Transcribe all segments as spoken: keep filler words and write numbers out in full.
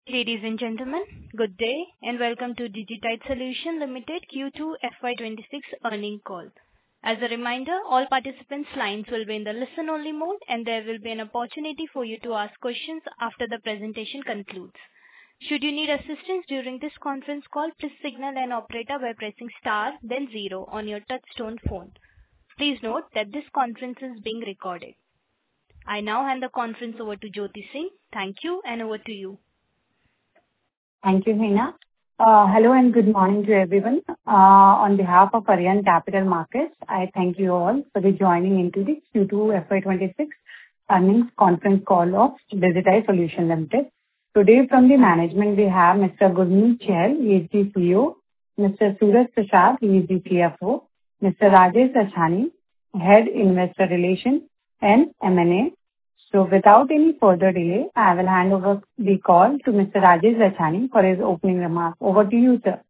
Ladies and gentlemen, good day and welcome to Digitide Solutions Limited Q two F Y twenty-six earnings call. As a reminder, all participants' lines will be in the listen-only mode, and there will be an opportunity for you to ask questions after the presentation concludes. Should you need assistance during this conference call, please signal an operator by pressing star, then zero on your touch-tone phone. Please note that this conference is being recorded. I now hand the conference over to Jyoti Singh. Thank you, and over to you. Thank you, Hina. Uh, hello and good morning to everyone. Uh, on behalf of Arihant Capital Markets, I thank you all for the joining into the Q two F Y twenty-six earnings conference call of Digitide Solutions Limited. Today from the management, we have Mister Gurmeet Chahal, he is the C E O, Mister Suraj Prasad, he is the C F O, Mister Rajesh Lachhani, Head Investor Relations and M and A. So without any further delay, I will hand over the call to Mister Rajesh Lachhani for his opening remarks. Over to you, sir.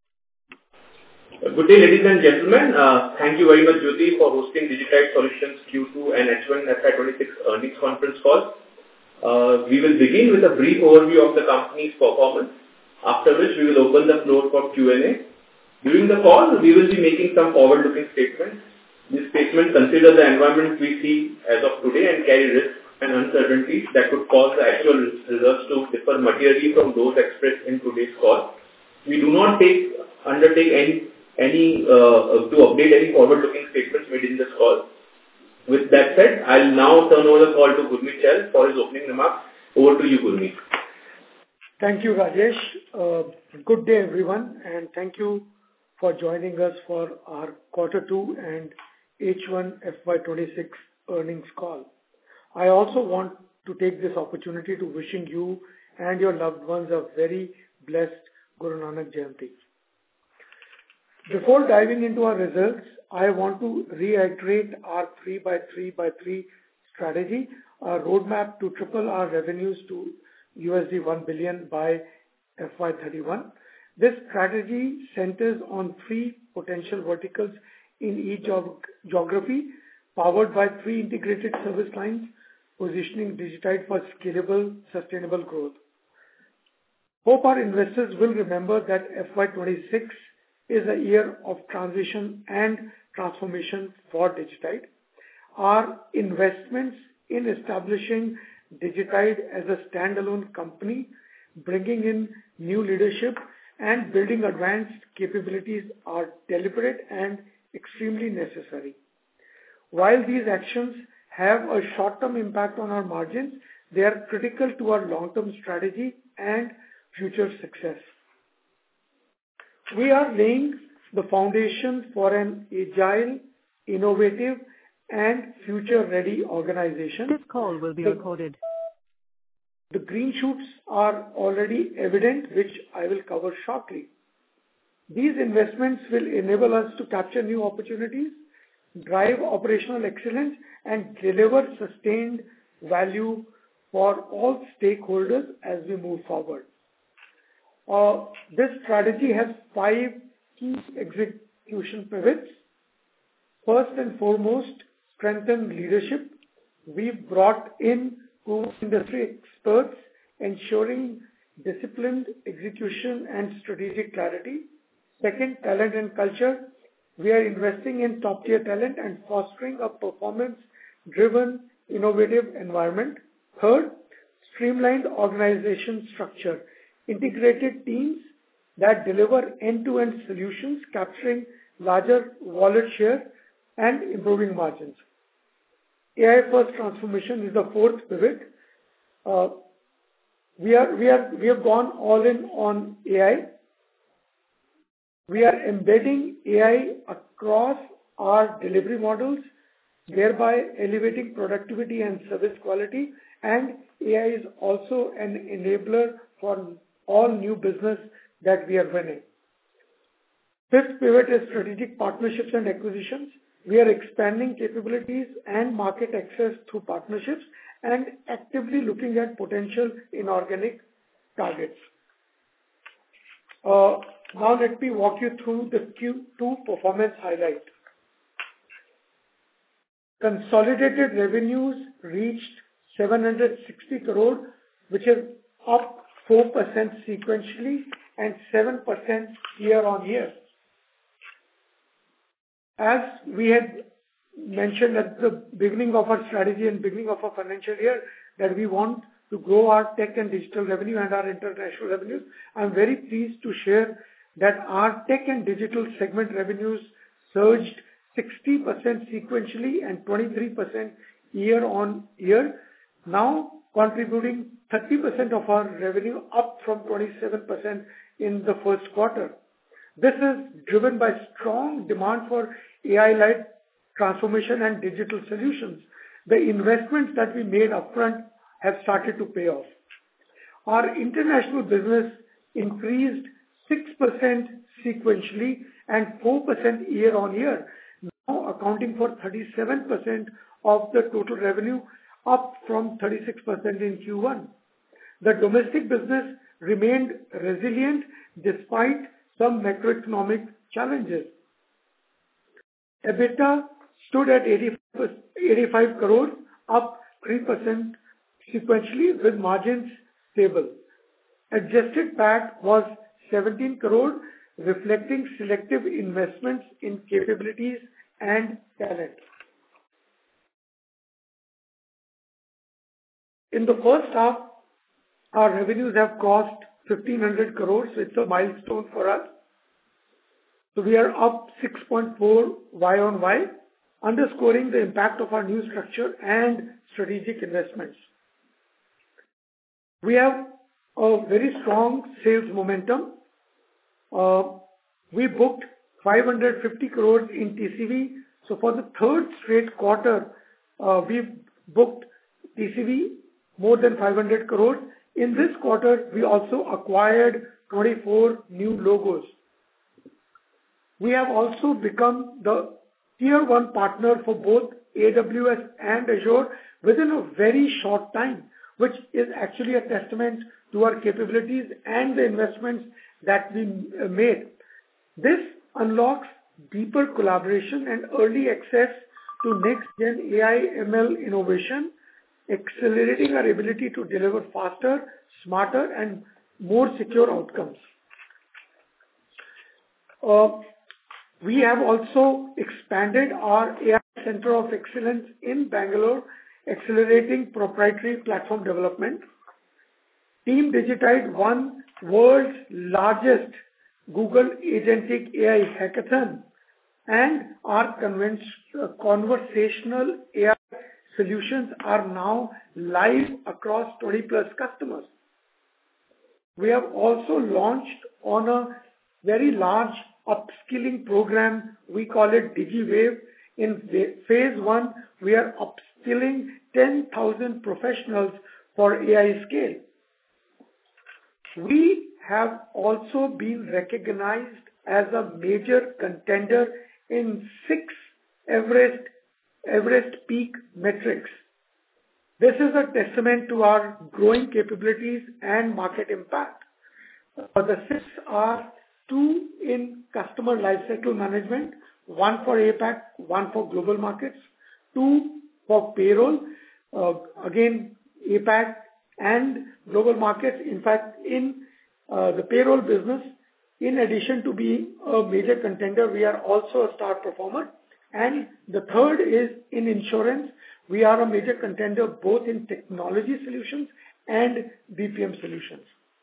Good day, ladies and gentlemen. Uh, thank you very much, Jyoti, for hosting Digitide Solutions Q two and H one F Y twenty-six earnings conference call. Uh, we will begin with a brief overview of the company's performance, after which we will open the floor for Q and A. During the call, we will be making some forward-looking statements. These statements consider the environment we see as of today and carry risks and uncertainties that could cause the actual results to differ materially from those expressed in today's call. We do not take undertake any any uh, to update any forward-looking statements made in this call. With that said, I'll now turn over the call to Gurmeet Chahal for his opening remarks. Over to you, Gurmeet. Thank you, Rajesh. Uh, good day, everyone, and thank you for joining us for our Quarter two and H one F Y twenty-six earnings call. I also want to take this opportunity to wishing you and your loved ones a very blessed Guru Nanak Jayanti. Before diving into our results, I want to reiterate our three by three by three strategy, our roadmap to triple our revenues to U S D one billion by F Y thirty-one. This strategy centers on three potential verticals in each geography, powered by three integrated service lines, positioning Digitide for scalable, sustainable growth. Hope our investors will remember that F Y twenty-six is a year of transition and transformation for Digitide. Our investments in establishing Digitide as a standalone company, bringing in new leadership and building advanced capabilities are deliberate and extremely necessary. While these actions have a short-term impact on our margins, they are critical to our long-term strategy and future success. We are laying the foundation for an agile, innovative, and future-ready organization. This call will be the, recorded. The green shoots are already evident, which I will cover shortly. These investments will enable us to capture new opportunities, drive operational excellence, and deliver sustained value for all stakeholders as we move forward. Uh, this strategy has five key execution pivots. First and foremost, strengthen leadership. We've brought in proven industry experts, ensuring disciplined execution and strategic clarity. Second, talent and culture. We are investing in top-tier talent and fostering a performance-driven, innovative environment. Third, streamlined organization structure. Integrated teams that deliver end-to-end solutions, capturing larger wallet share and improving margins. A I-first transformation is the fourth pivot. Uh, we are we are we have gone all in on A I. We are embedding A I across our delivery models, thereby elevating productivity and service quality, and A I is also an enabler for all new business that we are winning. Fifth pivot is strategic partnerships and acquisitions. We are expanding capabilities and market access through partnerships and actively looking at potential inorganic targets. Uh, now let me walk you through the Q two performance highlight. Consolidated revenues reached seven hundred sixty crore, which is up four percent sequentially and seven percent year-on-year. As we had mentioned at the beginning of our strategy and beginning of our financial year, that we want to grow our tech and digital revenue and our international revenues, I'm very pleased to share that our tech and digital segment revenues surged sixty percent sequentially and twenty-three percent year-on-year, now contributing thirty percent of our revenue, up from twenty-seven percent in the first quarter. This is driven by strong demand for A I-led transformation and digital solutions. The investments that we made upfront have started to pay off. Our international business increased six percent sequentially and four percent year-on-year, now accounting for thirty-seven percent of the total revenue, up from thirty-six percent in Q one. The domestic business remained resilient despite some macroeconomic challenges. EBITDA stood at eighty-five crores, up three percent sequentially with margins stable. Adjusted P A T was seventeen crores, reflecting selective investments in capabilities and talent. In the first half, our revenues have crossed fifteen hundred crores. It's a milestone for us. So we are up six point four Y-on-Y, underscoring the impact of our new structure and strategic investments. We have a very strong sales momentum. Uh, we booked five hundred fifty crores in T C V. So for the third straight quarter, uh, we've booked T C V more than five hundred crores. In this quarter, we also acquired twenty-four new logos. We have also become the tier one partner for both A W S and Azure within a very short time, which is actually a testament to our capabilities and the investments that we made. This unlocks deeper collaboration and early access to next-gen A I M L innovation, accelerating our ability to deliver faster, smarter, and more secure outcomes. Uh, we have also expanded our A I Center of Excellence in Bangalore, accelerating proprietary platform development. Team Digitide won world's largest Google Agentic A I Hackathon, and our conversational A I solutions are now live across twenty plus customers. We have also launched on a very large upskilling program. We call it DigiWave. In phase one, we are upskilling ten thousand professionals for A I scale. We have also been recognized as a major contender in six Everest Everest Peak metrics. This is a testament to our growing capabilities and market impact. Uh, the six are two in customer lifecycle management, one for A PAC, one for global markets, two for payroll, uh, again A PAC and global markets. In fact, in uh, the payroll business, in addition to being a major contender, we are also a star performer. And the third is in insurance. We are a major contender both in technology solutions and B P M solutions.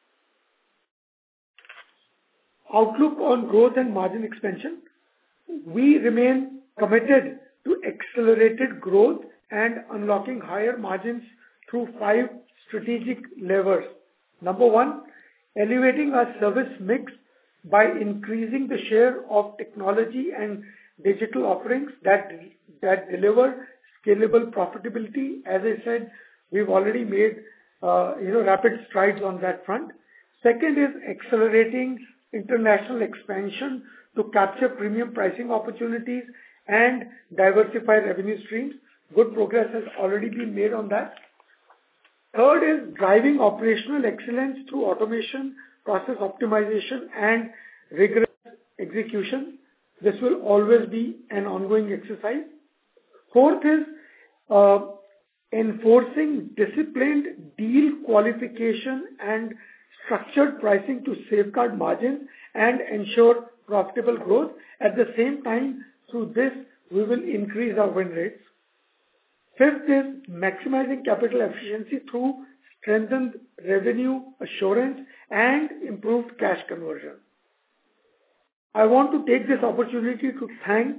Outlook on growth and margin expansion. We remain committed to accelerated growth and unlocking higher margins through five strategic levers. Number one, elevating our service mix by increasing the share of technology and digital offerings that, that deliver scalable profitability. As I said, we've already made uh, you know, rapid strides on that front. Second is accelerating international expansion to capture premium pricing opportunities and diversify revenue streams. Good progress has already been made on that. Third is driving operational excellence through automation, process optimization, and rigorous execution. This will always be an ongoing exercise. Fourth is uh, enforcing disciplined deal qualification and structured pricing to safeguard margins and ensure profitable growth. At the same time, through this, we will increase our win rates. Fifth is maximizing capital efficiency through strengthened revenue assurance and improved cash conversion. I want to take this opportunity to thank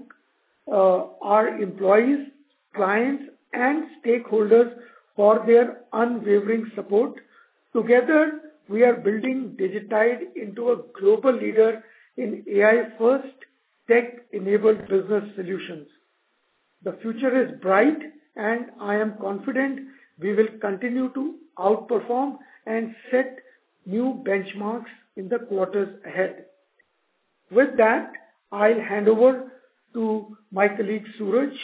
uh, our employees, clients, and stakeholders for their unwavering support. Together, we are building Digitide into a global leader in A I-first, tech-enabled business solutions. The future is bright, and I am confident we will continue to outperform and set new benchmarks in the quarters ahead. With that, I'll hand over to my colleague Suraj,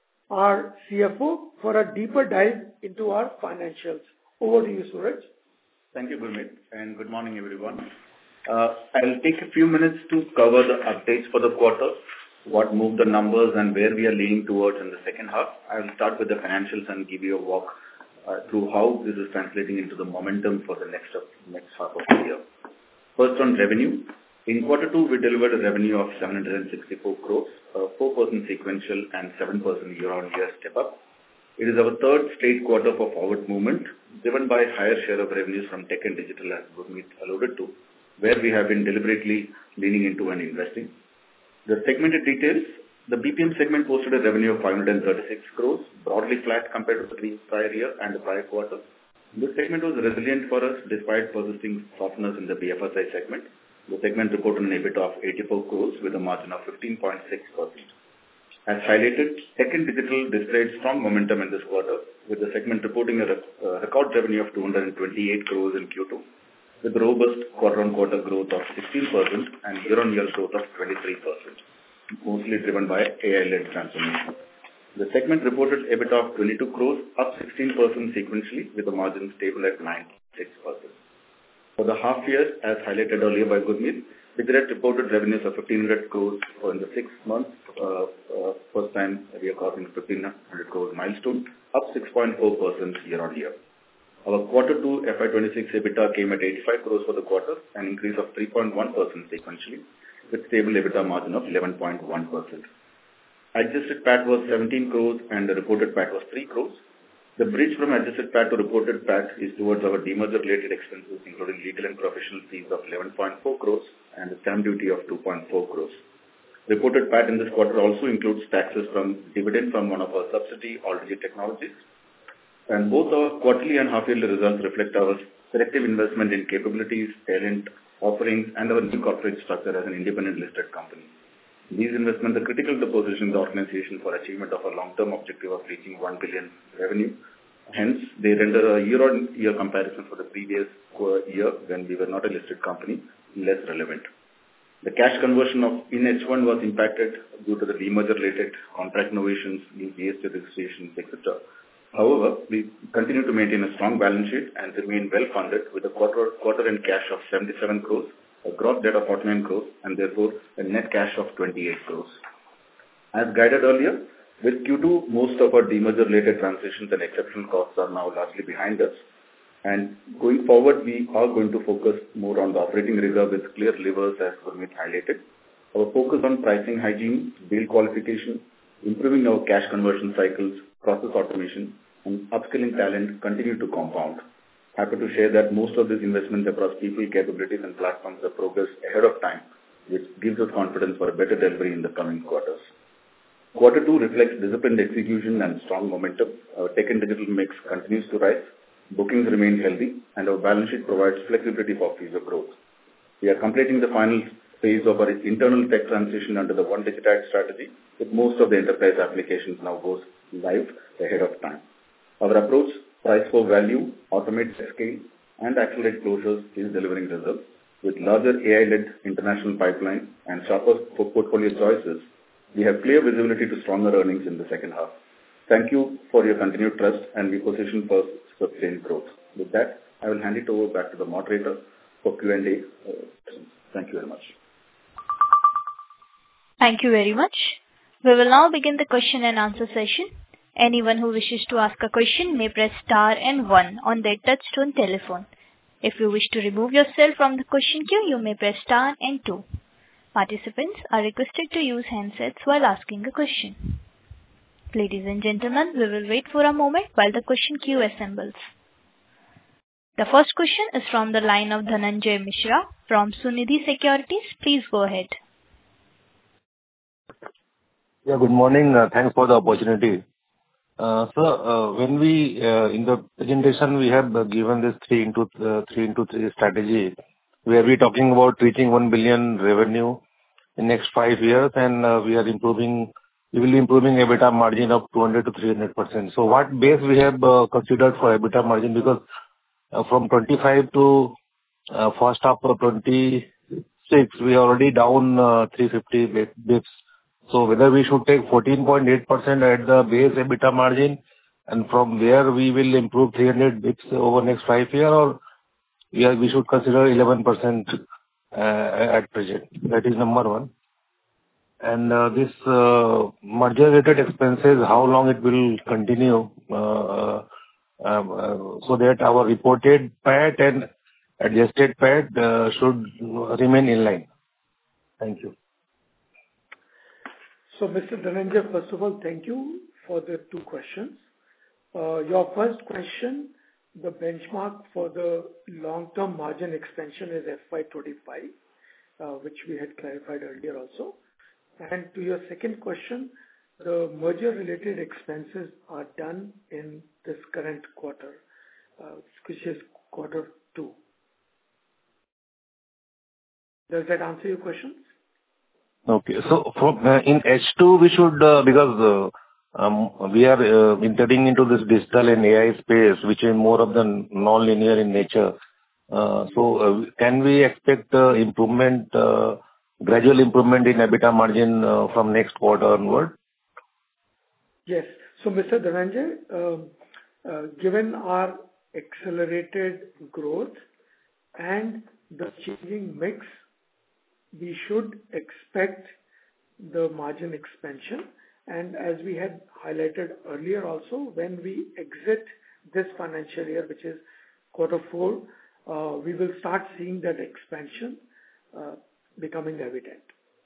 our C F O, for a deeper dive into our financials. Over to you, Suraj. Thank you, Gurmeet, and good morning, everyone. Uh, I'll take a few minutes to cover the updates for the quarter, what moved the numbers and where we are leaning towards in the second half. I'll start with the financials and give you a walk uh, through how this is translating into the momentum for the next, next half of the year. First, on revenue. In quarter two, we delivered a revenue of seven hundred sixty-four crores, a four percent sequential and seven percent year-on-year step up. It is our third straight quarter for forward movement, driven by higher share of revenues from tech and digital, as Gurmeet alluded to, where we have been deliberately leaning into and investing. The segmented details, the B P M segment posted a revenue of five hundred thirty-six crores, broadly flat compared to the prior year and the prior quarter. This segment was resilient for us despite persisting softness in the B F S I segment. The segment reported an EBITDA of eighty-four crores with a margin of fifteen point six percent. As highlighted, tech and digital displayed strong momentum in this quarter, with the segment reporting a record revenue of two hundred twenty-eight crores in Q two, with robust quarter-on-quarter growth of sixteen percent and year-on-year growth of twenty-three percent, mostly driven by A I-led transformation. The segment reported EBITDA of twenty-two crores, up sixteen percent sequentially, with a margin stable at nine point six percent. For the half year, as highlighted earlier by Gurmeet, Digitide reported revenues of fifteen hundred crores for in the six months, uh, uh, first time we are crossing fifteen hundred crores milestone, up six point four percent year-on-year. Our quarter two F Y twenty-six EBITDA came at eighty-five crores for the quarter, an increase of three point one percent sequentially, with stable EBITDA margin of eleven point one percent. Adjusted P A T was seventeen crores and the reported P A T was three crores. The bridge from adjusted P A T to reported P A T is towards our demerger related expenses, including legal and professional fees of eleven point four crores and the stamp duty of two point four crores. Reported P A T in this quarter also includes taxes from dividend from one of our subsidiary, Alldigi Technologies. And both our quarterly and half-yearly results reflect our selective investment in capabilities, talent, offerings, and our new corporate structure as an independent listed company. These investments are critical to position the organization for achievement of a long-term objective of reaching one billion revenue. Hence, they render a year-on-year comparison for the previous year, when we were not a listed company, less relevant. The cash conversion of in H one was impacted due to the demerger-related contract innovations, new G S T registrations, et cetera. However, we continue to maintain a strong balance sheet and remain well-funded with a quarter, quarter-end cash of seventy-seven crores, a gross debt of forty-nine crores, and therefore a net cash of twenty-eight crores. As guided earlier, with Q two, most of our demerger-related transitions and exceptional costs are now largely behind us. And going forward, we are going to focus more on the operating rigor with clear levers, as Gurmeet highlighted. Our focus on pricing hygiene, deal qualification, improving our cash conversion cycles, process automation, and upskilling talent continue to compound. Happy to share that most of these investments across people, capabilities, and platforms are progressed ahead of time, which gives us confidence for a better delivery in the coming quarters. Quarter two reflects disciplined execution and strong momentum. Our tech and digital mix continues to rise. Bookings remain healthy, and our balance sheet provides flexibility for future growth. We are completing the final phase of our internal tech transition under the One Digitide strategy, with most of the enterprise applications now goes live ahead of time. Our approach, price for value, automate scale, and accelerate closures is delivering results. With larger A I-led international pipeline and sharper portfolio choices, we have clear visibility to stronger earnings in the second half. Thank you for your continued trust, and we position for sustained growth. With that, I will hand it over back to the moderator for Q and A. Uh, thank you very much. Thank you very much. We will now begin the question and answer session. Anyone who wishes to ask a question may press star and one on their touchtone telephone. If you wish to remove yourself from the question queue, you may press star and two. Participants are requested to use handsets while asking a question. Ladies and gentlemen, we will wait for a moment while the question queue assembles. The first question is from the line of Dhananjay Mishra from Sunidhi Securities. Please go ahead. Yeah, good morning. Uh, thanks for the opportunity. Uh, so, uh, when we, uh, in the presentation, we have uh, given this three into uh, three into three strategy, where we're talking about reaching one billion revenue in next five years, and uh, we are improving, we will be improving EBITDA margin of two hundred to three hundred percent. So what base we have uh, considered for EBITDA margin? Because uh, from twenty-five to uh, first half of twenty-six, we are already down uh, three hundred fifty basis points. So whether we should take fourteen point eight percent at the base EBITDA margin, and from there we will improve three hundred basis points over next five years, or we are, we should consider eleven percent uh, at present. That is number one. And uh, this uh, merger-related expenses, how long it will continue, uh, um, uh, so that our reported P A T and adjusted P A T uh, should remain in line. Thank you. So, Mister Dhananjay, first of all, thank you for the two questions. Uh, your first question, the benchmark for the long-term margin expansion is F Y twenty-five, uh, which we had clarified earlier also. And to your second question, the merger-related expenses are done in this current quarter, uh, which is quarter two. Does that answer your questions? Okay. So from uh, in H two, we should, uh, because uh, um, we are uh, entering into this digital and A I space, which is more of the non-linear in nature. Uh, So uh, can we expect uh, improvement, uh, gradual improvement in EBITDA margin uh, from next quarter onward? Yes. So, Mister Dhananjay, um, uh, given our accelerated growth and the changing mix, we should expect the margin expansion. And as we had highlighted earlier also, when we exit this financial year, which is quarter four, uh, we will start seeing that expansion uh, becoming evident.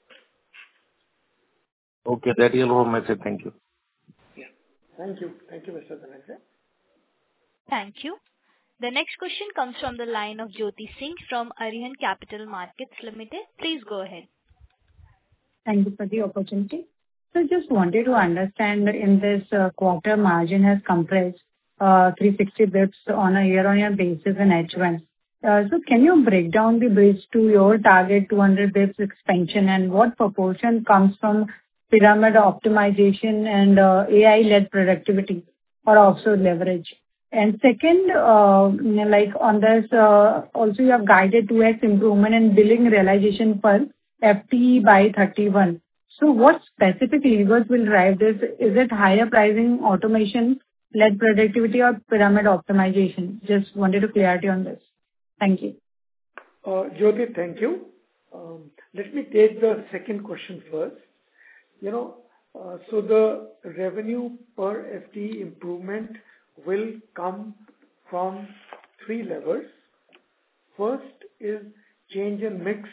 Okay, that is all my side. Thank you. Yeah. Thank you. Thank you, Mister Dhananjay. Thank you. The next question comes from the line of Jyoti Singh from Arihant Capital Markets Limited. Please go ahead. Thank you for the opportunity. So just wanted to understand, in this uh, quarter, margin has compressed uh, three hundred sixty basis points on a year-on-year basis in H one. Uh, so can you break down the bridge to your target two hundred basis points expansion, and what proportion comes from pyramid optimization and uh, A I-led productivity or offshore leverage? And second, uh, like on this, uh, also you have guided two X improvement in billing realization per F T E by thirty-one. So what specific levers will drive this? Is it higher pricing, automation-led productivity, or pyramid optimization? Just wanted to clarity on this. Thank you. Uh, Jyoti, thank you. Um, let me take the second question first. You know, uh, so the revenue per F T E improvement will come from three levers. First is change in mix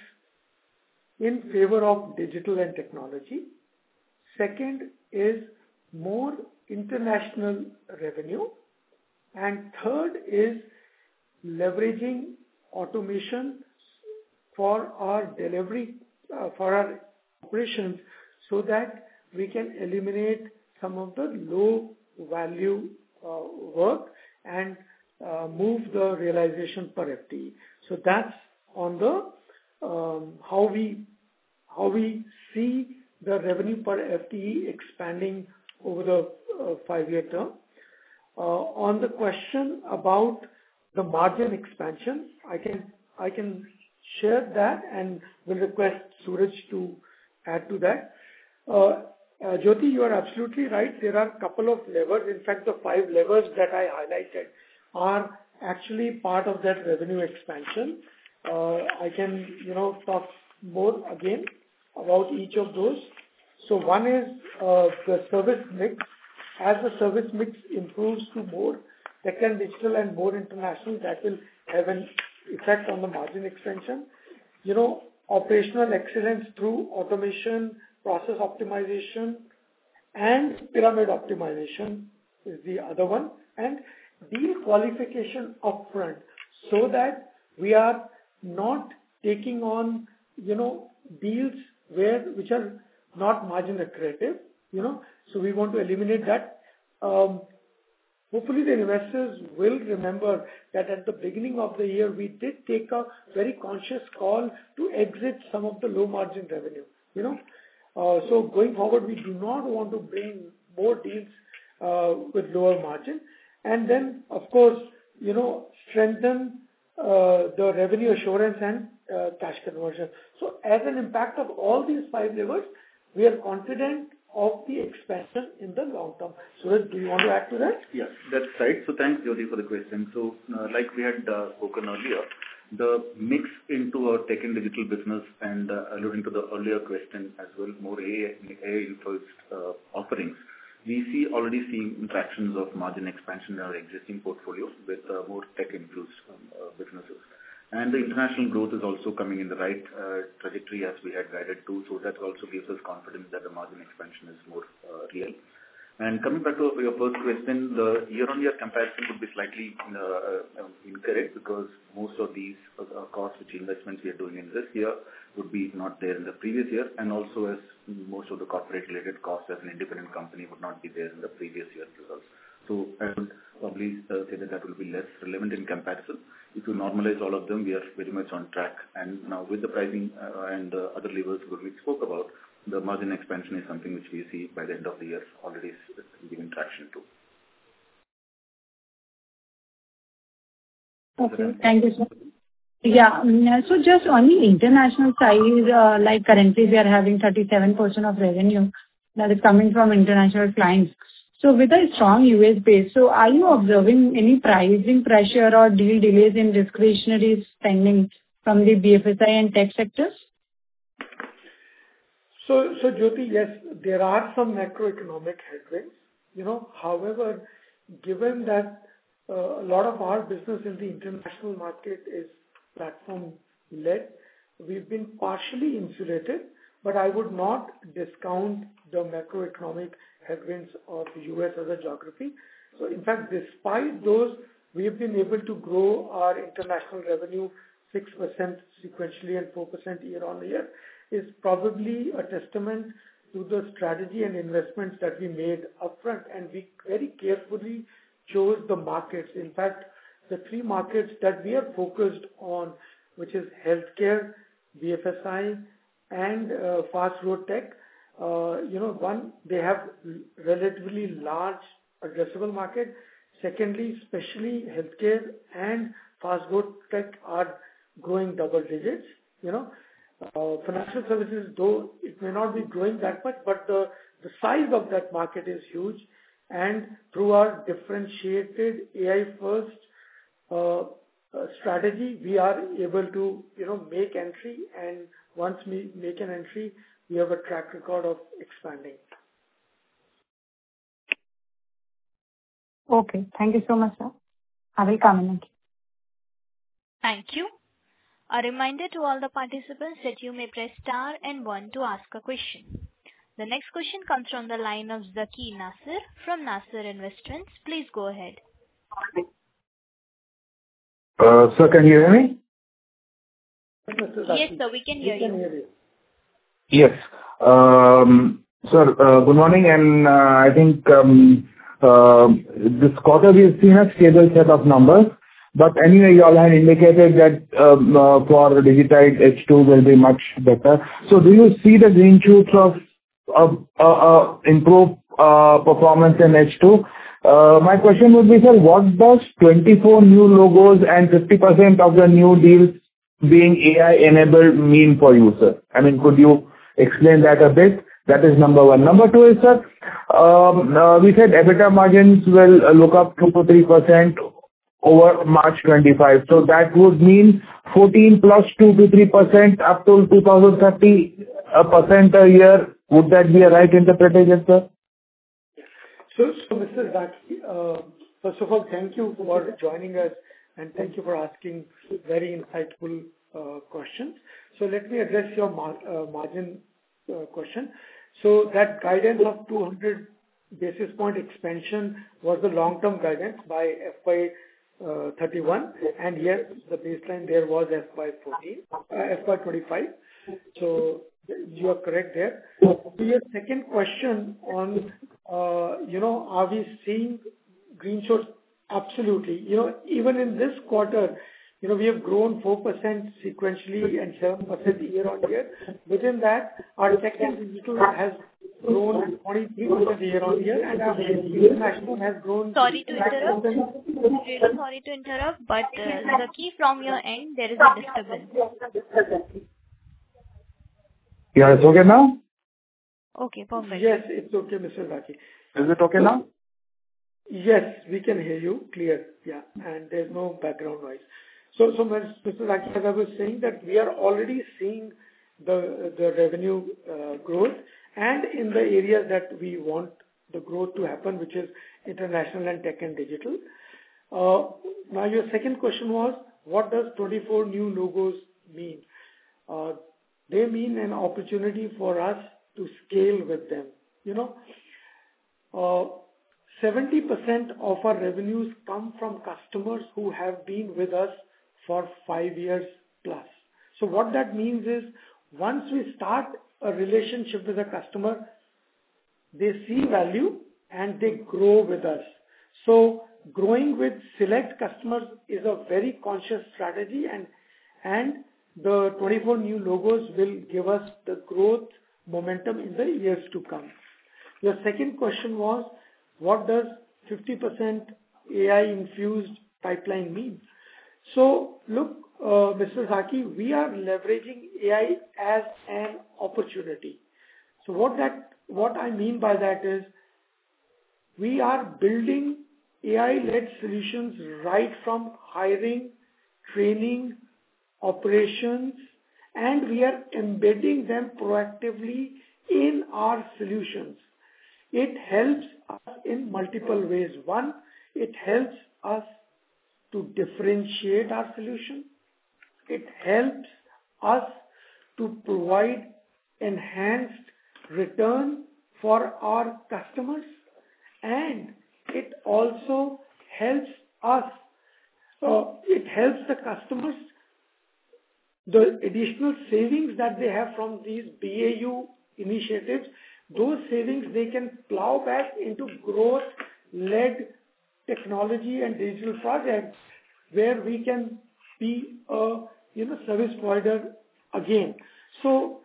in favor of digital and technology. Second is more international revenue. And third is leveraging automation for our delivery, uh, for our operations, so that we can eliminate some of the low value uh, work and uh, move the realization per F T E. So that's on the um, how we how we see the revenue per F T E expanding over the uh, five-year term. Uh, on the question about the margin expansion, I can I can share that and will request Suraj to add to that. Uh, uh, Jyoti, you are absolutely right. There are a couple of levers. In fact, the five levers that I highlighted are actually part of that revenue expansion. Uh, I can, you know, talk more again about each of those. So one is uh, the service mix. As the service mix improves to more tech and digital and more international, that will have an effect on the margin expansion. You know, operational excellence through automation, process optimization, and pyramid optimization is the other one, and deal qualification upfront, so that we are not taking on, you know, deals where which are not margin accretive, you know. So we want to eliminate that. Um, hopefully the investors will remember that at the beginning of the year, we did take a very conscious call to exit some of the low margin revenue, you know. Uh, so going forward, we do not want to bring more deals uh, with lower margin. And then, of course, you know, strengthen uh, the revenue assurance and uh, cash conversion. So as an impact of all these five levers, we are confident of the expansion in the long term. Suraj, do you want to add to that? Yes, that's right. So thanks, Jyoti, for the question. So uh, like we had uh, spoken earlier, the mix into our tech and digital business, and uh, alluding to the earlier question as well, more A I-infused uh, offerings, we see already seeing tractions of margin expansion in our existing portfolio with uh, more tech-infused um, uh, businesses. And the international growth is also coming in the right uh, trajectory as we had guided to, so that also gives us confidence that the margin expansion is more uh, real. And coming back to your first question, the year-on-year comparison would be slightly uh, uh, incorrect, because most of these uh, costs, which investments we are doing in this year, would be not there in the previous year, and also as most of the corporate-related costs as an independent company would not be there in the previous year's results. So I would probably uh, say that that will be less relevant in comparison. If you normalize all of them, we are very much on track. And now with the pricing uh, and uh, other levers that we spoke about, the margin expansion is something which we see by the end of the year already giving traction to. Okay, thank you, sir. Yeah, mm, so just on the international side, uh, like currently we are having thirty-seven percent of revenue that is coming from international clients. So with a strong U S base, so are you observing any pricing pressure or deal delays in discretionary spending from the B F S I and tech sectors? So, so Jyoti, yes, there are some macroeconomic headwinds, you know. However, given that uh, a lot of our business in the international market is platform-led, we've been partially insulated, but I would not discount the macroeconomic headwinds of the U S as a geography. So, in fact, despite those, we've been able to grow our international revenue six percent sequentially and four percent year on year. Is probably a testament to the strategy and investments that we made upfront, and we very carefully chose the markets. In fact, the three markets that we are focused on, which is healthcare, B F S I, and uh, fast growth tech, uh, you know, one, they have relatively large addressable market. Secondly, especially healthcare and fast growth tech are growing double digits, you know. Uh, financial services, though it may not be growing that much, but the, the size of that market is huge. And through our differentiated A I first uh, uh, strategy, we are able to, you know, make entry. And once we make an entry, we have a track record of expanding. Okay, thank you so much, sir. I will come in. Thank you. A reminder to all the participants that you may press star and one to ask a question. The next question comes from the line of Zaki Nasir from Nasir Investments. Please go ahead. Uh, sir, can you hear me? Yes, sir, we can hear We can you. hear you. Yes. Um, sir, uh, good morning, and uh, I think um, uh, this quarter we have seen a stable set of numbers. But anyway, you all had indicated that um, uh, for Digitide H two will be much better. So do you see the green shoots of uh, uh, uh, improved uh, performance in H two? Uh, my question would be, sir, what does twenty-four new logos and fifty percent of the new deals being A I-enabled mean for you, sir? I mean, could you explain that a bit? That is number one. Number two is, sir, um, uh, we said EBITDA margins will uh, look up two to three percent over March twenty-five. So that would mean fourteen plus two to three percent up to two thousand thirty percent a year. Would that be a right interpretation, sir? So, so Mister Zaki, uh, first of all, thank you for joining us and thank you for asking very insightful uh, questions. So let me address your mar uh, margin uh, question. So that guidance of two hundred basis point expansion was the long-term guidance by F Y thirty-one, and yes, the baseline there was F Y fourteen, uh, F Y twenty-five. So you are correct there. To your second question on, uh, you know, are we seeing green shoots? Absolutely. You know, even in this quarter, you know, we have grown four percent sequentially and seven percent year-on-year. Within that, our tech and digital has grown twenty-three percent year-on-year, and our international has grown. Sorry to interrupt. Really sorry to interrupt, but uh, the key from your end, there is a disturbance. Yeah, it's okay now? Okay, perfect. Yes, it's okay, Mister Zaki. Is it okay now? Yes, we can hear you clear. Yeah, and there's no background noise. So, so Mister Zaki, as I was saying, that we are already seeing the the revenue uh, growth, and in the areas that we want the growth to happen, which is international and tech and digital. Uh, now, your second question was, what does twenty-four new logos mean? Uh, they mean an opportunity for us to scale with them. You know, uh, seventy percent of our revenues come from customers who have been with us for five years plus. So what that means is, once we start a relationship with a customer, they see value and they grow with us. So growing with select customers is a very conscious strategy, and and the twenty-four new logos will give us the growth momentum in the years to come. Your second question was, what does fifty percent A I-infused pipeline mean? So look, uh, Mister Zaki, we are leveraging A I as an opportunity. So what that, what I mean by that is, we are building A I-led solutions right from hiring, training, operations, and we are embedding them proactively in our solutions. It helps us in multiple ways. One, it helps us to differentiate our solution. It helps us to provide enhanced return for our customers, and it also helps us, uh, it helps the customers, the additional savings that they have from these B A U initiatives, those savings they can plow back into growth-led technology and digital projects where we can be a you know service provider again. So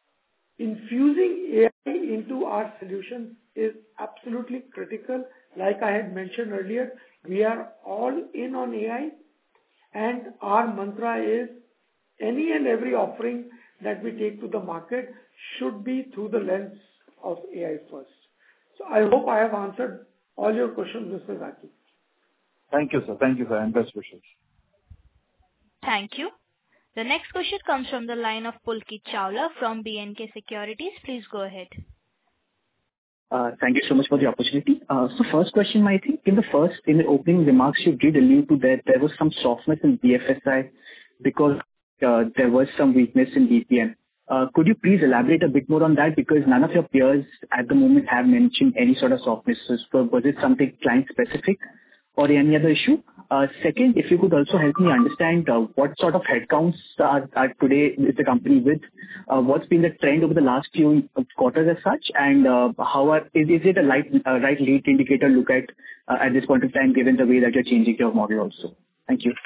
infusing A I into our solutions is absolutely critical. Like I had mentioned earlier, we are all in on A I, and our mantra is any and every offering that we take to the market should be through the lens of A I first. So I hope I have answered all your questions, Mister Zaki. Thank you, sir. Thank you, sir, and best wishes. Thank you. The next question comes from the line of Pulkit Chawla from B and K Securities. Please go ahead. Uh, Thank you so much for the opportunity. Uh, So first question, I think in the first, in the opening remarks, you did allude to that there was some softness in B F S I because uh, there was some weakness in B P M. Uh, Could you please elaborate a bit more on that? Because none of your peers at the moment have mentioned any sort of softness. So was it something client-specific or any other issue? Uh, Second, if you could also help me understand uh, what sort of headcounts are are today is the company with? Uh, What's been the trend over the last few quarters as such? And uh, how are is is it a light- uh, right lead indicator to look at uh, at this point of time, given the way that you're changing your model also? Thank you.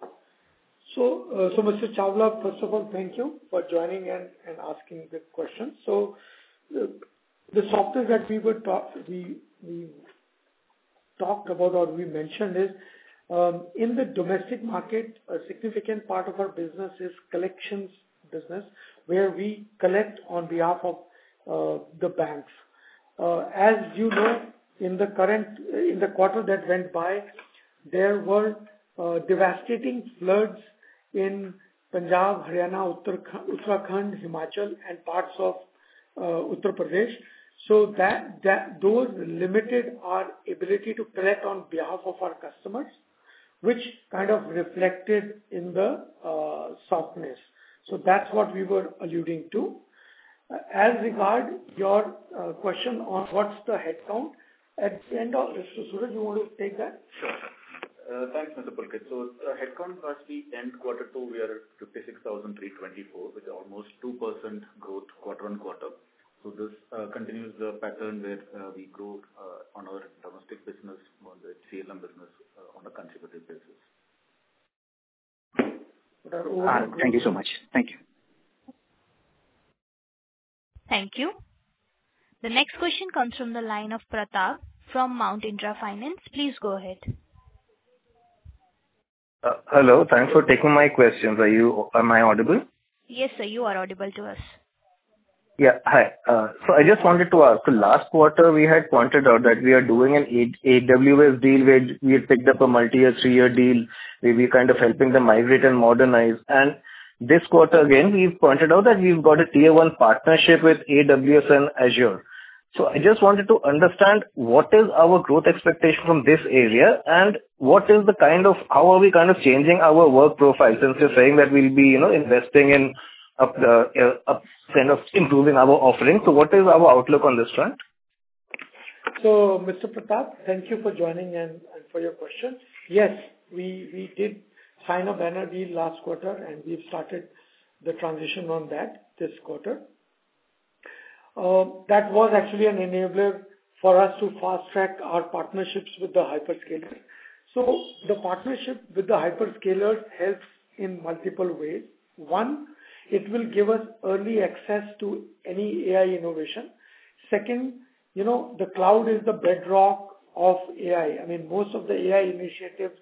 So, uh, so Mister Chawla, first of all, thank you for joining and, and asking the question. So, the, the software that we were talk, we we talked about or we mentioned is um, in the domestic market, a significant part of our business is collections business, where we collect on behalf of uh, the banks. Uh, as you know, in the current in the quarter that went by, there were uh, devastating floods in Punjab, Haryana, Uttarakhand, Himachal, and parts of uh, Uttar Pradesh. So that, that those limited our ability to collect on behalf of our customers. which kind of reflected in the uh, softness. So that's what we were alluding to. Uh, as regard your uh, question on what's the headcount, at the end of, so Suraj, you want to take that? Sure. Uh, thanks, Mister Pulkit. So, uh, headcount as we end quarter two, we are at fifty-six thousand three hundred twenty-four, with almost two percent growth quarter on quarter. So this uh, continues the pattern where uh, we grow uh, on our domestic business, on the C L M business uh, on a consecutive basis. Uh, thank you so much. Thank you. Thank you. The next question comes from the line of Pratap from Mount Intra Finance. Please go ahead. Uh, hello. Thanks for taking my questions. Are you, am I audible? Yes, sir. You are audible to us. Yeah. Hi. Uh, so I just wanted to ask, so last quarter we had pointed out that we are doing an A W S deal where we had picked up a multi-year, three-year deal where we're kind of helping them migrate and modernize. And this quarter again, we've pointed out that we've got a tier one partnership with A W S and Azure. So I just wanted to understand what is our growth expectation from this area and what is the kind of, how are we kind of changing our work profile, since you're saying that we'll be, you know, investing in up the, uh, up kind of improving our offering. So what is our outlook on this front? So, Mister Pratap, thank you for joining and, and for your question. Yes, we, we did sign a banner deal last quarter and we've started the transition on that this quarter. Uh, that was actually an enabler for us to fast track our partnerships with the hyperscalers. So the partnership with the hyperscalers helps in multiple ways. One, it will give us early access to any A I innovation. Second, you know, the cloud is the bedrock of A I. I mean, most of the A I initiatives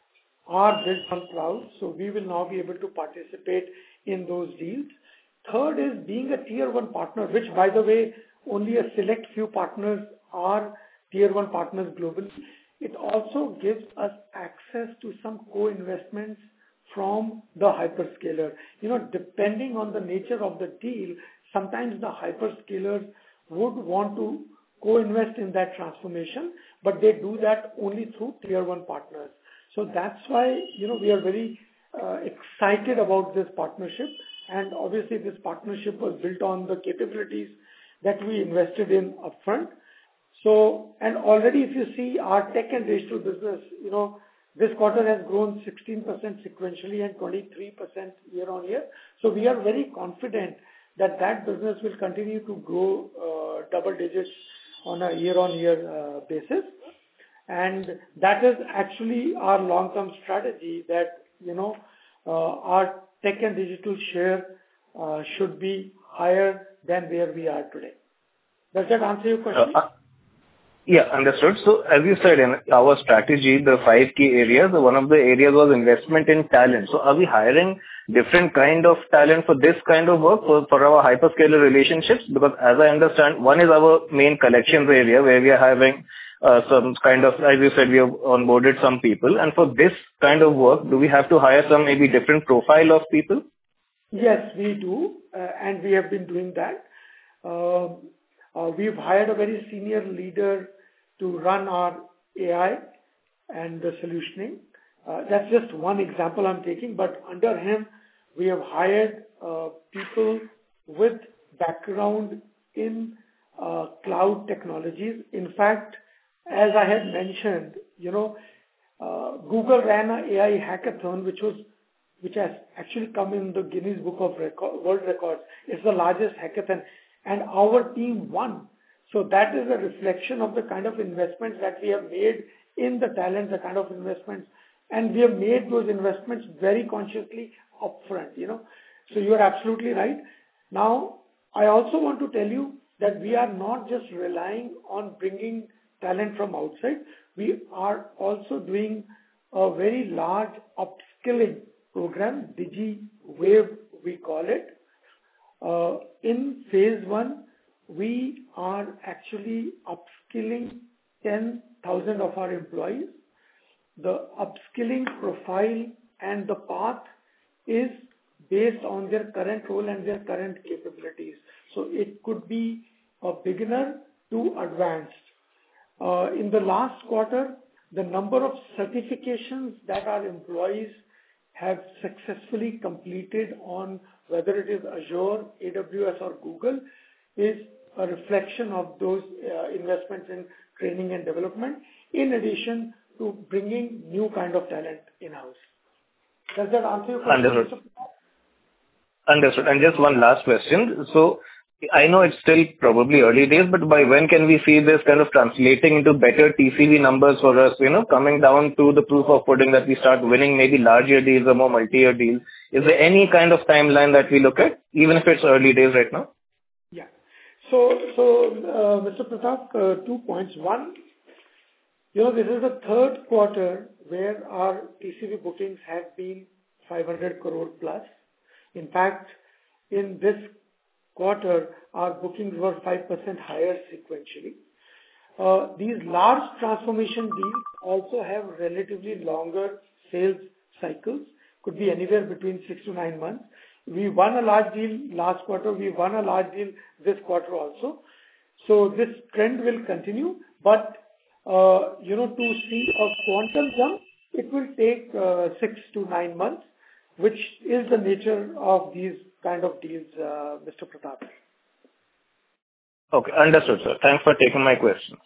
are built on cloud, so we will now be able to participate in those deals. Third is being a tier one partner, which, by the way, only a select few partners are tier one partners globally. It also gives us access to some co-investments from the hyperscaler. You know, depending on the nature of the deal, sometimes the hyperscalers would want to co-invest in that transformation, but they do that only through tier one partners. So that's why, you know, we are very uh, excited about this partnership. And obviously this partnership was built on the capabilities that we invested in upfront. So, and already if you see our tech and digital business, you know, this quarter has grown sixteen percent sequentially and twenty-three percent year on year. So we are very confident that that business will continue to grow uh, double digits on a year on year uh, basis. And that is actually our long-term strategy that, you know, uh, our tech and digital share uh, should be higher than where we are today. Does that answer your question? Uh, uh, yeah, understood. So as you said, in our strategy, the five key areas, one of the areas was investment in talent. So are we hiring different kind of talent for this kind of work, for, for our hyperscaler relationships? Because as I understand, one is our main collections area where we are having uh, some kind of, as you said, we have onboarded some people. And for this kind of work, do we have to hire some maybe different profile of people? Yes, we do. Uh, and we have been doing that. Uh, uh, we've hired a very senior leader to run our A I and the solutioning. Uh, that's just one example I'm taking, but under him, we have hired uh, people with background in uh, cloud technologies. In fact, as I had mentioned, you know, uh, Google ran an A I hackathon, which was, which has actually come in the Guinness Book of Record, World Records. It's the largest hackathon, and our team won. So that is a reflection of the kind of investments that we have made in the talent, the kind of investments, and we have made those investments very consciously upfront, you know. So you are absolutely right. Now, I also want to tell you that we are not just relying on bringing talent from outside. We are also doing a very large upskilling program, DigiWave we call it. Uh, in phase one, we are actually upskilling ten thousand of our employees. The upskilling profile and the path is based on their current role and their current capabilities. So it could be a beginner to advanced. Uh, in the last quarter, the number of certifications that our employees have successfully completed on whether it is Azure, A W S or Google is a reflection of those uh, investments in training and development, in addition to bringing new kind of talent in-house. Does that answer your question? Understood. Understood. And just one last question. So I know it's still probably early days, but by when can we see this kind of translating into better T C V numbers for us, you know, coming down to the proof of pudding that we start winning maybe larger deals or more multi-year deals? Is there any kind of timeline that we look at, even if it's early days right now? Yeah. So, so uh, Mister Pratap, uh, two points. One, you know, this is the third quarter where our T C V bookings have been five hundred crore plus. In fact, in this quarter, our bookings were five percent higher sequentially. Uh, these large transformation deals also have relatively longer sales cycles, could be anywhere between six to nine months. We won a large deal last quarter, we won a large deal this quarter also. So this trend will continue, but uh, you know, to see a quantum jump, it will take uh, six to nine months, which is the nature of these kind of deals, uh, Mister Pratap. Okay, understood, sir. Thanks for taking my questions.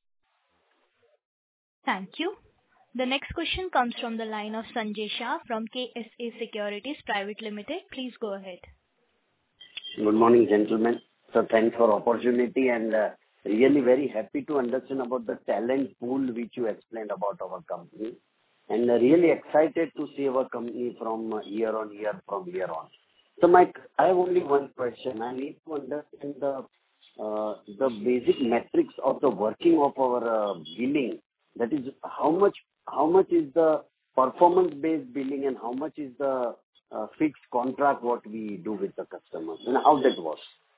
Thank you. The next question comes from the line of Sanjay Shah from K S A Securities Private Limited. Please go ahead. Good morning, gentlemen. So thanks for opportunity and uh, really very happy to understand about the talent pool which you explained about our company. And uh, really excited to see our company from uh, year on year, from year on. So, Mike, I have only one question. I need to understand the uh, the basic metrics of the working of our uh, billing. That is, how much how much is the performance-based billing and how much is the uh, fixed contract what we do with the customers and how that works.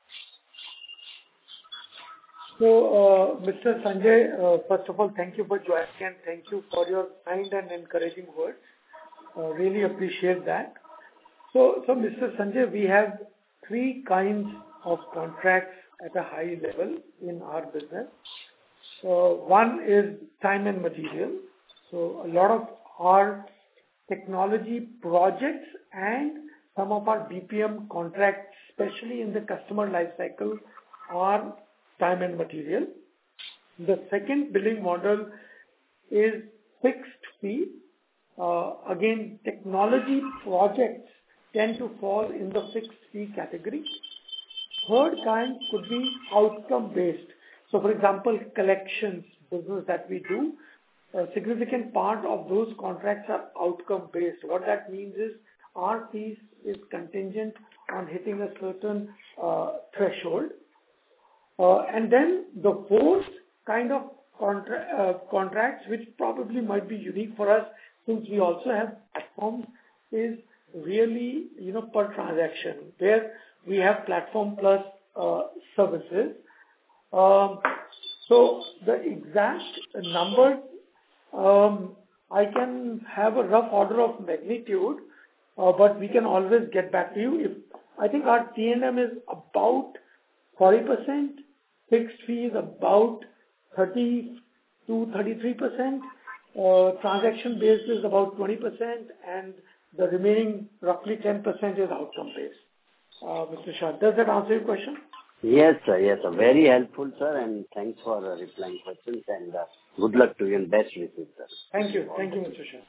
So, uh, Mister Sanjay, uh, first of all, thank you for joining and thank you for your kind and encouraging words. Uh, really appreciate that. So, so Mister Sanjay, we have three kinds of contracts at a high level in our business. So, one is time and material. So, a lot of our technology projects and some of our B P M contracts, especially in the customer life cycle, are time and material. The second billing model is fixed fee. Uh, again, technology projects tend to fall in the fixed fee category. Third kind could be outcome based. So, for example, collections business that we do, a significant part of those contracts are outcome based. What that means is our piece is contingent on hitting a certain uh, threshold. Uh, and then the fourth kind of contra- uh, contracts, which probably might be unique for us since we also have platforms, is really, you know, per transaction, where we have platform plus uh, services. Um, so the exact number, um, I can have a rough order of magnitude, uh, but we can always get back to you. If I think our T and M is about forty percent, fixed fee is about thirty to thirty-three percent, uh, transaction based is about twenty percent, and the remaining roughly ten percent is outcome based. Uh, Mister Shah, does that answer your question? Yes, sir. Yes, sir. Very helpful, sir, and thanks for uh, replying questions, and uh, good luck to you and best wishes, sir. Thank you. Thank you, Mister Shah.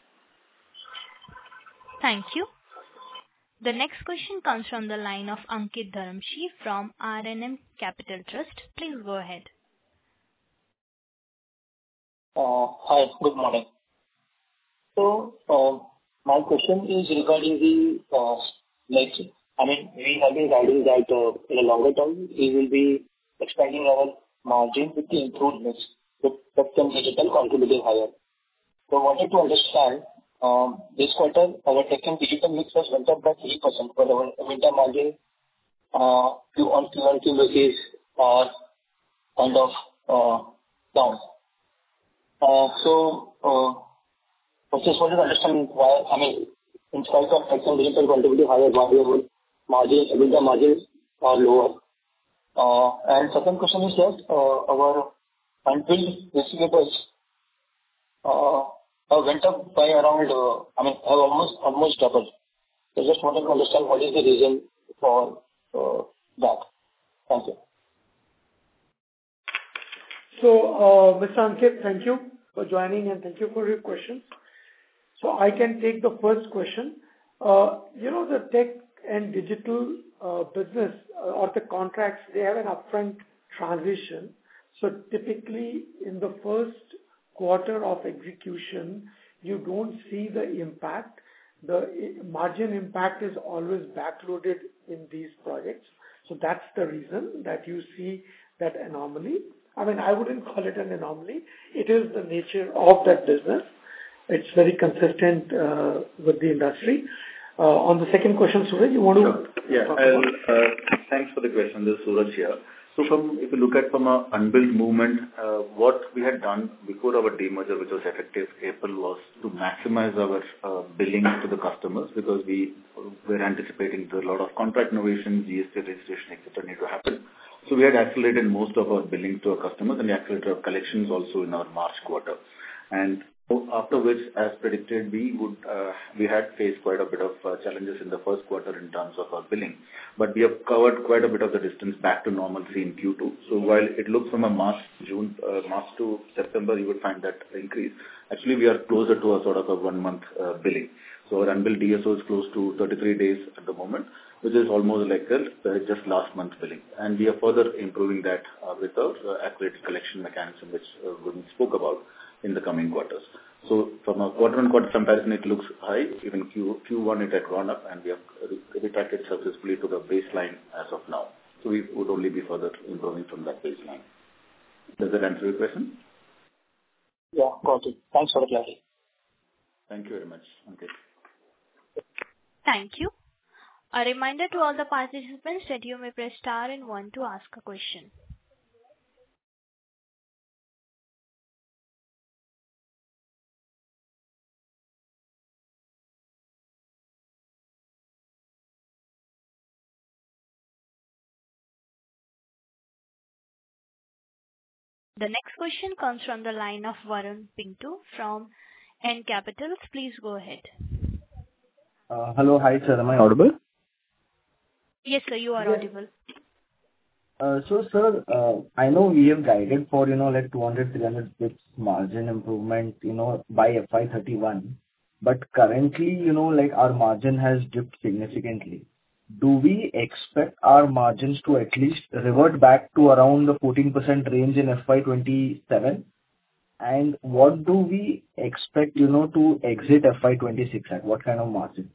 Thank you. The next question comes from the line of Ankit Dharamshi from R N M Capital Trust. Please go ahead. Uh, hi, good morning. So, uh, my question is regarding the, uh, like, I mean, we have been guiding that uh, in a longer term, we will be expanding our margin with the improved mix, with Tech and Digital contributing higher. So, I wanted to understand, um, this quarter, our Tech and Digital mix has went up by three percent, but our EBITDA margin uh, Q on Q on Q basis are kind of uh, down. Uh, so, uh, I just wanted to understand why, I mean, in spite of Tech and Digital contributing higher, why our margins, EBITDA margins are lower. Uh, and second question is that uh, our unbilled receivables uh, have went up by around, uh, I mean, have almost almost doubled. So just wanted to understand what is the reason for uh, that. Thank you. So, uh, Mister Ankit, thank you for joining and thank you for your questions. So I can take the first question. Uh, you know, the tech and digital uh, business uh, or the contracts, they have an upfront transition. So typically in the first quarter of execution, you don't see the impact. The margin impact is always backloaded in these projects. So that's the reason that you see that anomaly. I mean, I wouldn't call it an anomaly. It is the nature of that business. It's very consistent uh, with the industry. Uh, on the second question, Suraj, you want sure. to? Yeah, I'll, uh, thanks for the question. This is Suraj here. So from, if you look at from a unbilled movement, uh, what we had done before our demerger, which was effective April, was to maximize our uh, billings to the customers because we were anticipating that a lot of contract innovation, G S T registration, et cetera need to happen. So we had accelerated most of our billing to our customers and we accelerated our collections also in our March quarter. And after which, as predicted, we would uh, we had faced quite a bit of uh, challenges in the first quarter in terms of our billing. But we have covered quite a bit of the distance back to normalcy in Q two. So while it looks from a March, June, uh, March to September, you would find that increase. Actually, we are closer to a sort of a one-month uh, billing. So our unbilled D S O is close to thirty-three days at the moment, which is almost like uh, just last month billing. And we are further improving that uh, with our uh, accelerated collection mechanism, which uh, Gurmeet spoke about in the coming quarters. So from a quarter-on-quarter comparison, it looks high. Even Q, Q1 it had gone up and we have retracted successfully to the baseline as of now. So we would only be further improving from that baseline. Does that answer your question? Yeah, got it. Thanks for the clarity. Thank you very much. Okay. Thank you. A reminder to all the participants that you may press star and one to ask a question. The next question comes from the line of Varun Pinto from N Capital. Please go ahead. Uh, hello, hi sir. Am I audible? Yes, sir. You are yes. audible. Uh, so, sir, uh, I know we have guided for you know like two hundred, three hundred bits margin improvement, you know, by F Y thirty-one. But currently, you know, like our margin has dipped significantly. Do we expect our margins to at least revert back to around the fourteen percent range in F Y twenty-seven? And what do we expect, you know, to exit F Y twenty-six at? What kind of margin?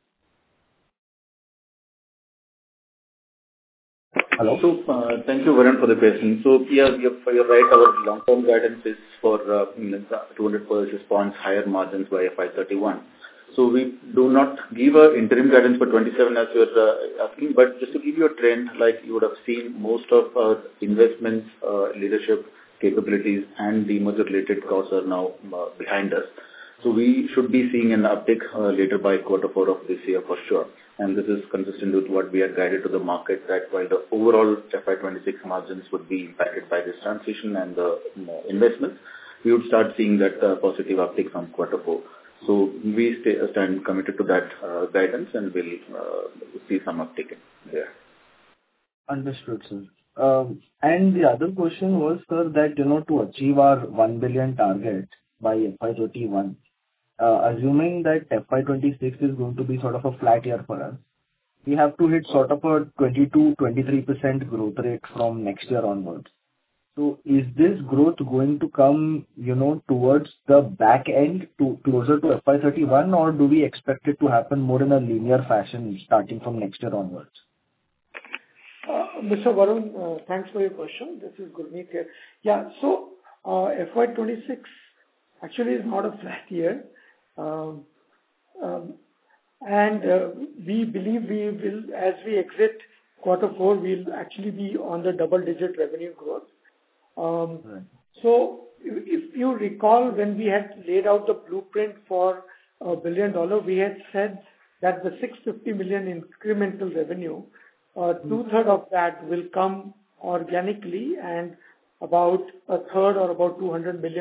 Hello. So, uh, thank you, Varun, for the question. So, yeah, you're, you're right. Our long-term guidance is for uh, two hundred basis points higher margins by F Y thirty-one. So we do not give a interim guidance for twenty-seven as you're uh, asking, but just to give you a trend, like you would have seen, most of our investments, uh, leadership capabilities and demerger related costs are now uh, behind us. So we should be seeing an uptick uh, later by quarter four of this year for sure. And this is consistent with what we had guided to the market, that while the overall F Y twenty-six margins would be impacted by this transition and the uh, investments, we would start seeing that uh, positive uptick from quarter four. So we stay, stand committed to that uh, guidance and we'll uh, see some uptick in there. Understood, sir. Um, and the other question was, sir, that, you know, to achieve our one billion target by F Y twenty-one, uh, assuming that F Y twenty-six is going to be sort of a flat year for us, we have to hit sort of a twenty-two, twenty-three percent growth rate from next year onwards. So is this growth going to come, you know, towards the back end to closer to F Y thirty-one, or do we expect it to happen more in a linear fashion starting from next year onwards? Uh, Mister Varun, uh, thanks for your question. This is Gurmeet here. Yeah, so uh, F Y twenty-six actually is not a flat year. Um, um, and uh, we believe we will, as we exit quarter four, we'll actually be on the double-digit revenue growth. Um, right. So if you recall, when we had laid out the blueprint for a billion dollar, we had said that the six hundred fifty million incremental revenue, uh, two-thirds of that will come organically and about a third or about two hundred million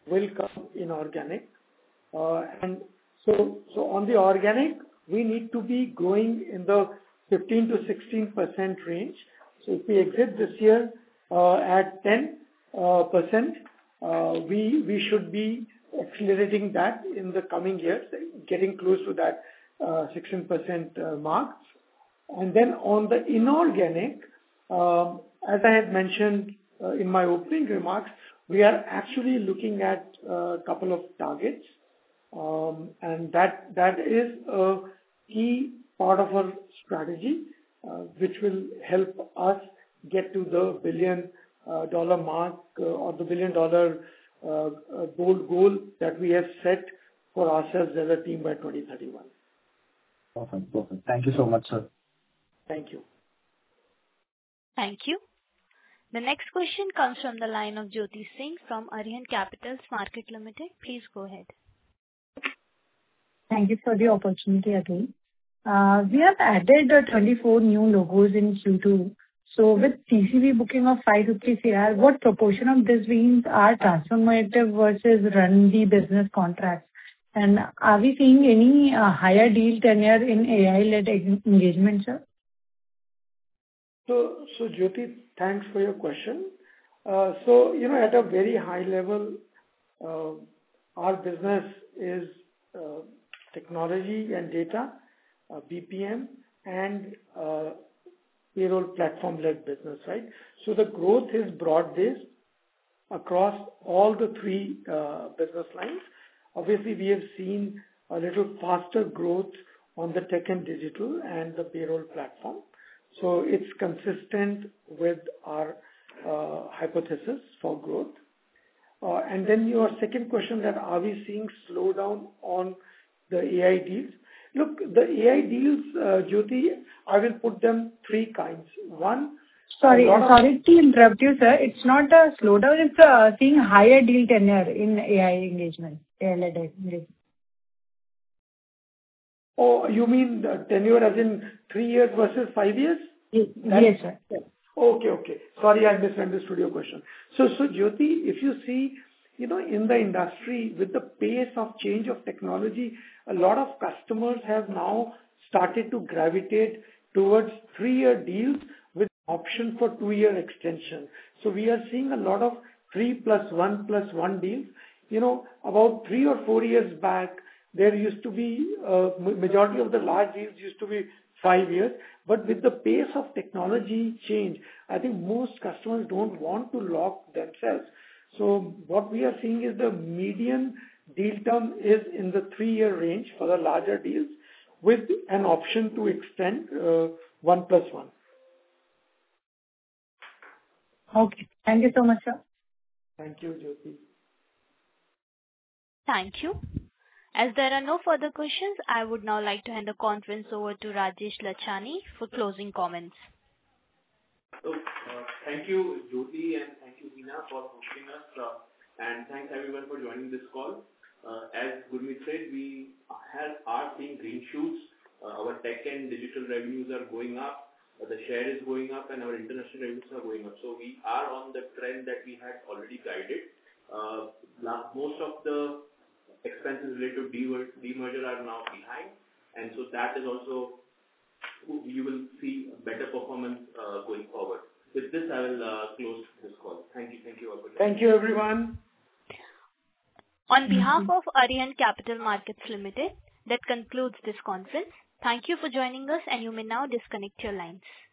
will come inorganic. Uh, and so, so on the organic, we need to be growing in the fifteen to sixteen percent range. So if we exit this year uh, at ten percent, uh, we we should be accelerating that in the coming years, getting close to that uh, sixteen percent uh, mark. And then on the inorganic, uh, as I had mentioned uh, in my opening remarks, we are actually looking at a couple of targets, um, and that that is a key part of our strategy, uh, which will help us get to the billion uh, dollar mark uh, or the billion dollar uh, uh, goal goal that we have set for ourselves as a team by twenty thirty-one. Perfect. Perfect. Thank you so much, sir. Thank you. Thank you. The next question comes from the line of Jyoti Singh from Arihant Capital Markets Limited. Please go ahead. Thank you for the opportunity again. Uh, we have added uh, twenty-four new logos in Q two. So with T C V booking of five hundred fifty crore, what proportion of this means are transformative versus run the business contracts? And are we seeing any uh, higher deal tenure in A I-led engagement, sir? So, so Jyoti, thanks for your question. Uh, so, you know, at a very high level, uh, our business is uh, technology and data, uh, B P M, and uh, payroll platform-led business, right? So the growth is broad-based across all the three uh, business lines. Obviously, we have seen a little faster growth on the tech and digital and the payroll platform. So it's consistent with our uh, hypothesis for growth. Uh, and then your second question, that are we seeing slowdown on the A I deals? Look, the A I deals, uh, Jyoti, I will put them three kinds. One, Sorry, a lot of- sorry to interrupt you, sir. It's not a slowdown, it's uh, seeing higher deal tenure in A I engagement, A I-led engagement. Oh, you mean the tenure as in three years versus five years? Yes, That's- sir. Okay, okay. Sorry, I misunderstood your question. So, so Jyoti, if you see, you know, in the industry, with the pace of change of technology, a lot of customers have now started to gravitate towards three-year deals with option for two-year extension. So we are seeing a lot of three plus one plus one deals. You know, about three or four years back, there used to be, uh, majority of the large deals used to be five years. But with the pace of technology change, I think most customers don't want to lock themselves. So what we are seeing is the median deal term is in the three-year range for the larger deals with an option to extend uh, one plus one. Okay. Thank you so much, sir. Thank you, Jyoti. Thank you. As there are no further questions, I would now like to hand the conference over to Rajesh Lachhani for closing comments. So, uh, thank you, Jyoti, and thank you, Hina, for hosting us. Uh, and thanks everyone for joining this call. Uh, as Gurmeet said, we have, are seeing green shoots. Uh, our tech and digital revenues are going up. Uh, the share is going up, and our international revenues are going up. So we are on the trend that we had already guided. Uh, most of the expenses related to demerger are now behind, and so that is also, you will see better performance uh, going forward. With this, I will uh, close this call. Thank you. Thank you all. Thank you, everyone. On behalf of Arihant Capital Markets Limited, that concludes this conference. Thank you for joining us, and you may now disconnect your lines.